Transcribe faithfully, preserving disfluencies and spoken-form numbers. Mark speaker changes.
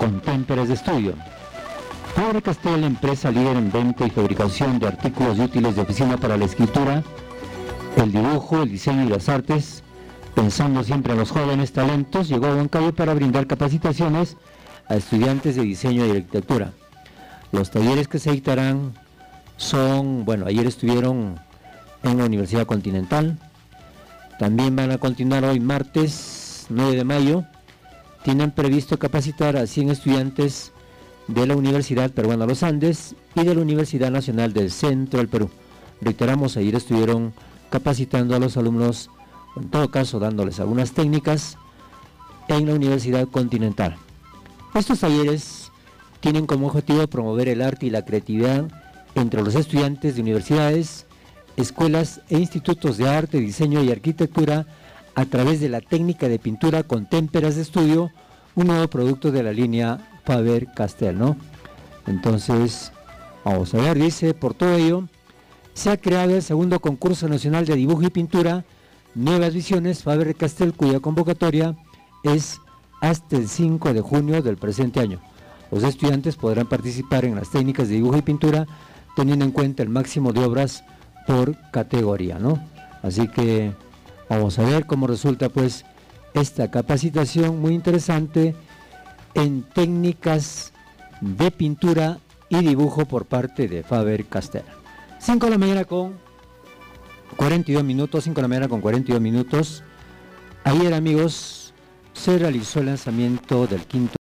Speaker 1: con témperas de estudio. Faber-Castell, empresa líder en venta y fabricación de artículos útiles de oficina para la escritura, el dibujo, el diseño y las artes, pensando siempre en los jóvenes talentos, llegó a Huancayo para brindar capacitaciones a estudiantes de diseño y arquitectura. Los talleres que se dictarán son, bueno, ayer estuvieron en la Universidad Continental, también van a continuar hoy martes nueve de mayo, tienen previsto capacitar a cien estudiantes de la Universidad Peruana Los Andes y de la Universidad Nacional del Centro del Perú. Reiteramos, ayer estuvieron capacitando a los alumnos, en todo caso dándoles algunas técnicas en la Universidad Continental. Estos talleres tienen como objetivo promover el arte y la creatividad entre los estudiantes de universidades, escuelas e institutos de arte, diseño y arquitectura a través de la técnica de pintura con témperas de estudio, un nuevo producto de la línea Faber-Castell, ¿no? Entonces, vamos a ver, dice, por todo ello, se ha creado el segundo concurso nacional de dibujo y pintura, Nuevas Visiones Faber-Castell, cuya convocatoria es hasta el cinco de junio del presente año. Los estudiantes podrán participar en las técnicas de dibujo y pintura, teniendo en cuenta el máximo de obras por categoría, ¿no? Así que vamos a ver cómo resulta, pues, esta capacitación muy interesante en técnicas de pintura y dibujo por parte de Faber-Castell. cinco de la mañana con cuarenta y dos minutos, cinco de la mañana con cuarenta y dos minutos. Ayer, amigos, se realizó el lanzamiento del quinto